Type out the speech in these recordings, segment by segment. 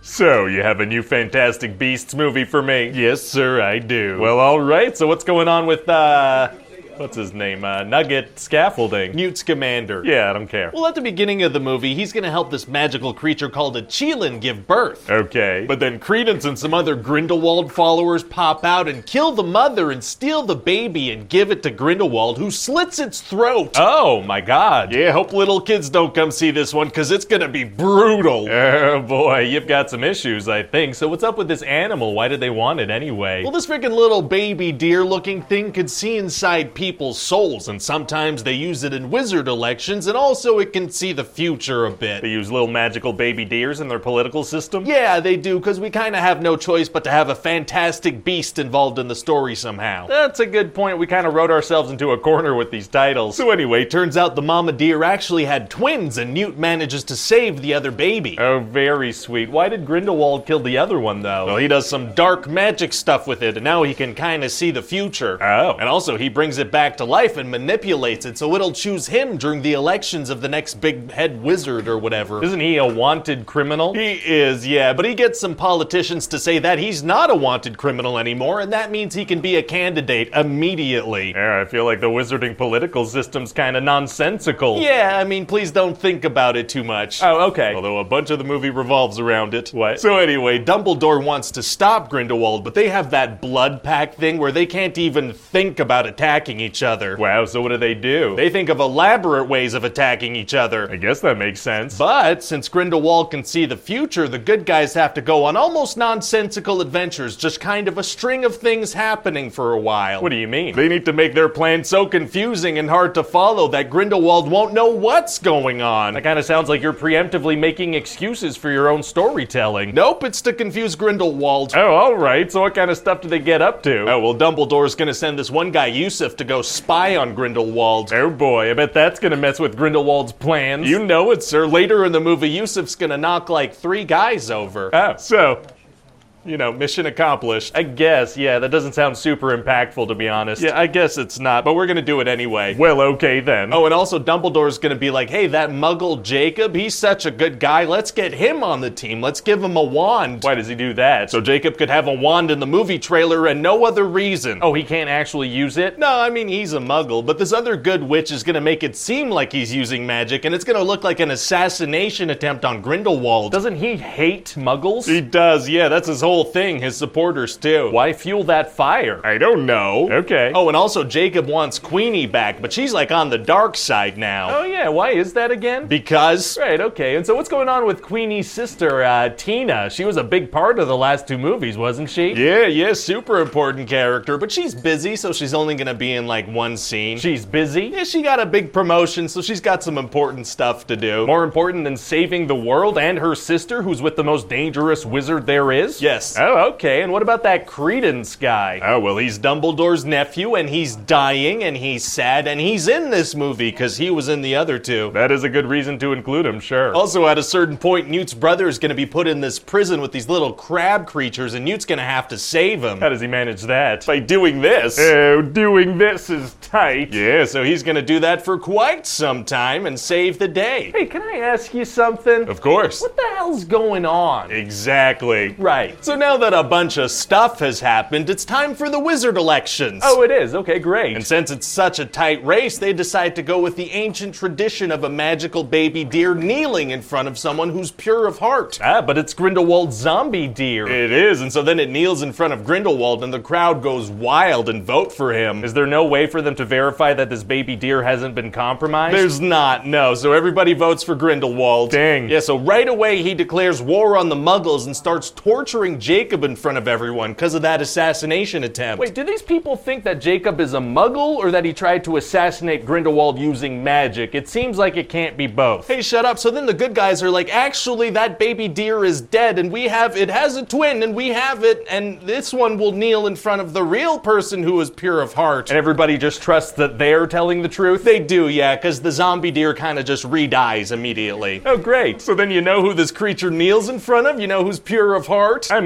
So, you have a new Fantastic Beasts movie for me? Yes, sir, I do. Well, alright, so what's going on with, what's his name? Nugget Scaffolding. Newt Scamander. Yeah, I don't care. Well, at the beginning of the movie, he's gonna help this magical creature called a Chelan give birth. Okay. But then Credence and some other Grindelwald followers pop out and kill the mother and steal the baby and give it to Grindelwald, who slits its throat. Oh, my God. Yeah, hope little kids don't come see this one, because it's gonna be brutal. Oh, boy, you've got some issues, I think. So what's up with this animal? Why did they want it anyway? Well, this freaking little baby deer-looking thing could see inside people's souls, and sometimes they use it in wizard elections, and also it can see the future a bit. They use little magical baby deers in their political system? Yeah, they do, because we kind of have no choice but to have a fantastic beast involved in the story somehow. That's a good point. We kind of wrote ourselves into a corner with these titles. So anyway, turns out the mama deer actually had twins, and Newt manages to save the other baby. Oh, very sweet. Why did Grindelwald kill the other one, though? Well, he does some dark magic stuff with it, and now he can kind of see the future. Oh. And also, he brings it back to life and manipulates it so it'll choose him during the elections of the next big head wizard or whatever. Isn't he a wanted criminal? He is, yeah, but he gets some politicians to say that he's not a wanted criminal anymore, and that means he can be a candidate immediately. Yeah, I feel like the wizarding political system's kind of nonsensical. Yeah, I mean, please don't think about it too much. Oh, okay. Although a bunch of the movie revolves around it. What? So anyway, Dumbledore wants to stop Grindelwald, but they have that blood pact thing where they can't even think about attacking each other. Wow, so what do? They think of elaborate ways of attacking each other. I guess that makes sense. But since Grindelwald can see the future, the good guys have to go on almost nonsensical adventures, just kind of a string of things happening for a while. What do you mean? They need to make their plan so confusing and hard to follow that Grindelwald won't know what's going on. That kind of sounds like you're preemptively making excuses for your own storytelling. Nope, it's to confuse Grindelwald. Oh, alright, so what kind of stuff do they get up to? Oh, well, Dumbledore's gonna send this one guy, Yusuf, to go spy on Grindelwald. Oh boy, I bet that's gonna mess with Grindelwald's plans. You know it, sir. Later in the movie, Yusuf's gonna knock like 3 guys over. Oh, so... You know, mission accomplished. I guess, yeah, that doesn't sound super impactful, to be honest. Yeah, I guess it's not, but we're gonna do it anyway. Well, okay then. Oh, and also Dumbledore's gonna be like, hey, that muggle Jacob, he's such a good guy, let's get him on the team, let's give him a wand. Why does he do that? So Jacob could have a wand in the movie trailer and no other reason. Oh, he can't actually use it? No, I mean, he's a muggle, but this other good witch is gonna make it seem like he's using magic, and it's gonna look like an assassination attempt on Grindelwald. Doesn't he hate muggles? He does, yeah, that's his whole thing, his supporters too. Why fuel that fire? I don't know. Okay. Oh, and also Jacob wants Queenie back, but she's like on the dark side now. Oh yeah, why is that again? Because... Right, okay, and so what's going on with Queenie's sister, Tina? She was a big part of the last 2 movies, wasn't she? Yeah, super important character, but she's busy, so she's only gonna be in like 1 scene. She's busy? Yeah, she got a big promotion, so she's got some important stuff to do. More important than saving the world and her sister, who's with the most dangerous wizard there is? Yes. Oh, okay, and what about that Credence guy? Oh, well, he's Dumbledore's nephew, and he's dying, and he's sad, and he's in this movie, because he was in the other 2. That is a good reason to include him, sure. Also, at a certain point, Newt's brother is going to be put in this prison with these little crab creatures, and Newt's going to have to save him. How does he manage that? By doing this. Oh, doing this is tight. Yeah, so he's going to do that for quite some time and save the day. Hey, can I ask you something? Of course. What the hell's going on? Exactly. Right. So now that a bunch of stuff has happened, it's time for the wizard elections. Oh, it is. Okay, great. And since it's such a tight race, they decide to go with the ancient tradition of a magical baby deer kneeling in front of someone who's pure of heart. Ah, but it's Grindelwald's zombie deer. It is, and so then it kneels in front of Grindelwald and the crowd goes wild and vote for him. Is there no way for them to verify that this baby deer hasn't been compromised? There's not, no. So everybody votes for Grindelwald. Dang. Yeah, so right away he declares war on the Muggles and starts torturing Jacob in front of everyone because of that assassination attempt. Wait, do these people think that Jacob is a muggle or that he tried to assassinate Grindelwald using magic? It seems like it can't be both. Hey, shut up. So then the good guys are like, actually, that baby deer is dead and it has a twin and we have it and this one will kneel in front of the real person who is pure of heart. And everybody just trusts that they're telling the truth? They do, yeah, because the zombie deer kind of just re-dies immediately. Oh, great. So then you know who this creature kneels in front of? You know who's pure of heart? I mean,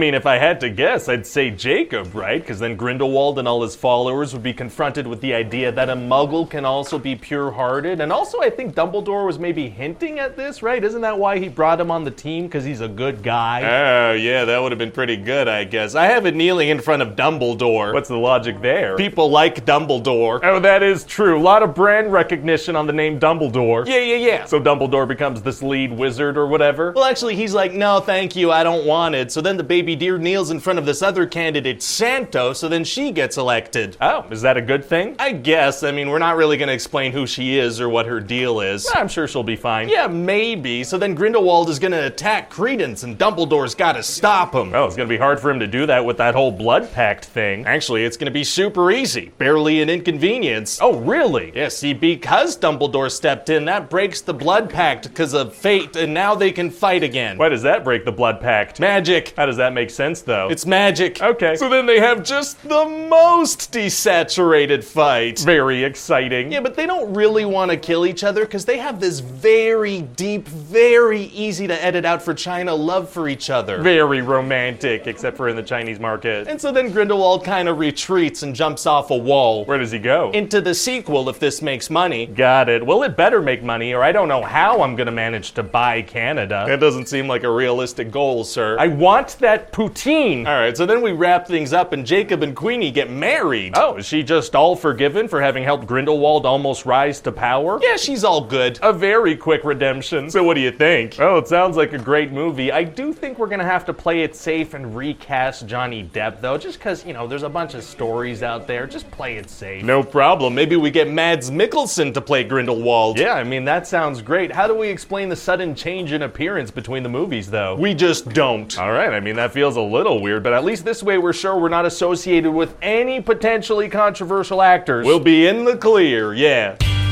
mean, if I had to guess, I'd say Jacob, right? Because then Grindelwald and all his followers would be confronted with the idea that a muggle can also be pure-hearted. And also, I think Dumbledore was maybe hinting at this, right? Isn't that why he brought him on the team? Because he's a good guy? Oh, yeah, that would have been pretty good, I guess. I have it kneeling in front of Dumbledore. What's the logic there? People like Dumbledore. Oh, that is true. A lot of brand recognition on the name Dumbledore. Yeah. So Dumbledore becomes this lead wizard or whatever? Well, actually, he's like, no, thank you, I don't want it. So then the baby deer kneels in front of this other candidate, Santo, so then she gets elected. Oh, is that a good thing? I guess. I mean, we're not really going to explain who she is or what her deal is. I'm sure she'll be fine. Yeah, maybe. So then Grindelwald is going to attack Credence, and Dumbledore's got to stop him. Oh, it's gonna be hard for him to do that with that whole blood pact thing. Actually, it's going to be super easy. Barely an inconvenience. Oh, really? Yeah, see, because Dumbledore stepped in, that breaks the blood pact because of fate, and now they can fight again. Why does that break the blood pact? Magic. How does that make sense, though? It's magic. Okay. So then they have just the most desaturated fight. Very exciting. Yeah, but they don't really want to kill each other because they have this very deep, very easy to edit out for China love for each other. Very romantic, except for in the Chinese market. And so then Grindelwald kind of retreats and jumps off a wall. Where does he go? Into the sequel if this makes money. Got it. Well, it better make money, or I don't know how I'm gonna manage to buy Canada. That doesn't seem like a realistic goal, sir. I want that poutine. Alright, so then we wrap things up and Jacob and Queenie get married. Oh, is she just all forgiven for having helped Grindelwald almost rise to power? Yeah, she's all good. A very quick redemption. So what do you think? Oh, it sounds like a great movie. I do think we're gonna have to play it safe and recast Johnny Depp, though, just because, you know, there's a bunch of stories out there. Just play it safe. No problem. Maybe we get Mads Mikkelsen to play Grindelwald. Yeah, I mean, that sounds great. How do we explain the sudden change in appearance between the movies, though? We just don't. All right, I mean, that feels a little weird, but at least this way we're sure we're not associated with any potentially controversial actors. We'll be in the clear, yeah.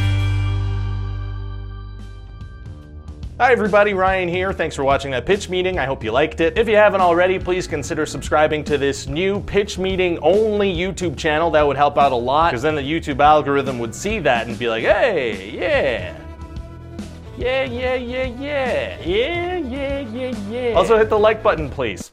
Hi everybody, Ryan here. Thanks for watching that pitch meeting. I hope you liked it. If you haven't already, please consider subscribing to this new pitch meeting only YouTube channel. That would help out a lot, because then the YouTube algorithm would see that and be like, hey, yeah. Yeah. Also hit the like button, please.